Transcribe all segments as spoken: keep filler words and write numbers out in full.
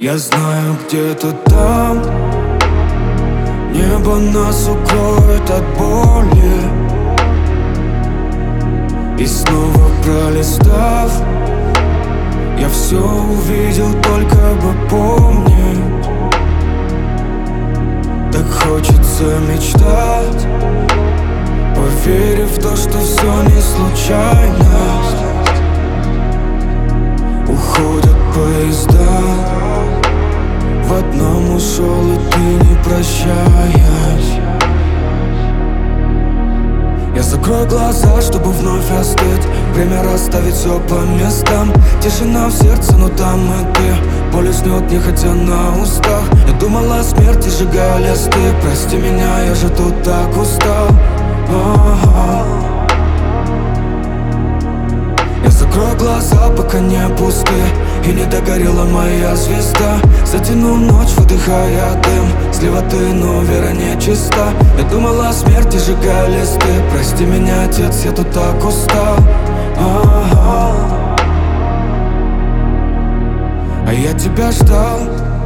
Я знаю, где-то там небо нас укроет от боли. И снова пролистав, я все увидел, только бы помнить. Так хочется мечтать, поверив в то, что все не случайность. Уходят поезда, в одном ушел, и ты не прощаясь. Я закрою глаза, чтобы вновь остыть, время расставить все по местам. Тишина в сердце, но там и ты. Боль уснет, нехотя на устах. Я думал о смерти, сжигая листы. Прости меня, я же тут так устал. А-а-а. Я закрою глаза, пока не пусты, и не догорела моя звезда. Затянул ночь, выдыхая дым. Слева ты, но вера не чиста. Я думал о смерти, сжигая листы. Прости меня, отец, я тут так устал. А-а-а. А я тебя ждал.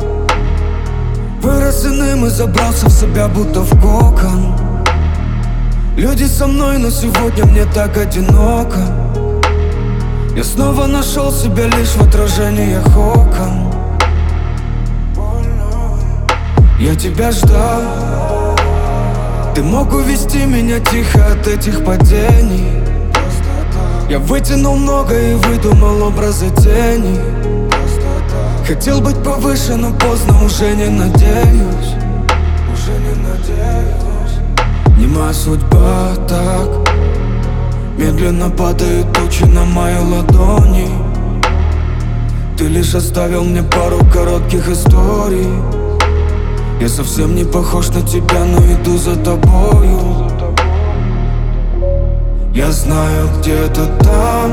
Вырос иным и забрался в себя, будто в кокон. Люди со мной, но сегодня мне так одиноко. Я снова нашел себя лишь в отражениях окон. Я тебя ждал. Ты мог увести меня тихо от этих падений. Я вытянул много и выдумал образы тени. Хотел быть повыше, но поздно, уже не надеюсь. Уже не надеюсь. Не моя судьба так. Медленно падают тучи на мои ладони. Ты лишь оставил мне пару коротких историй. Я совсем не похож на тебя, но иду за тобою. Я знаю, где-то там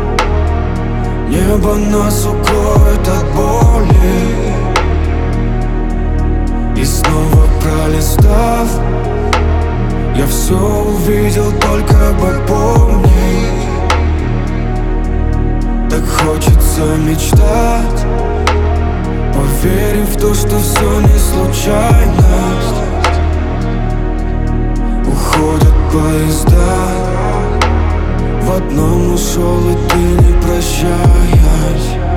небо нас укроет от боли. И снова пролистав, я все увидел, только бы помнить. Так хочется мечтать, поверив в то, что все не случайность. Уходят поезда, в одном ушел, и ты не прощаясь.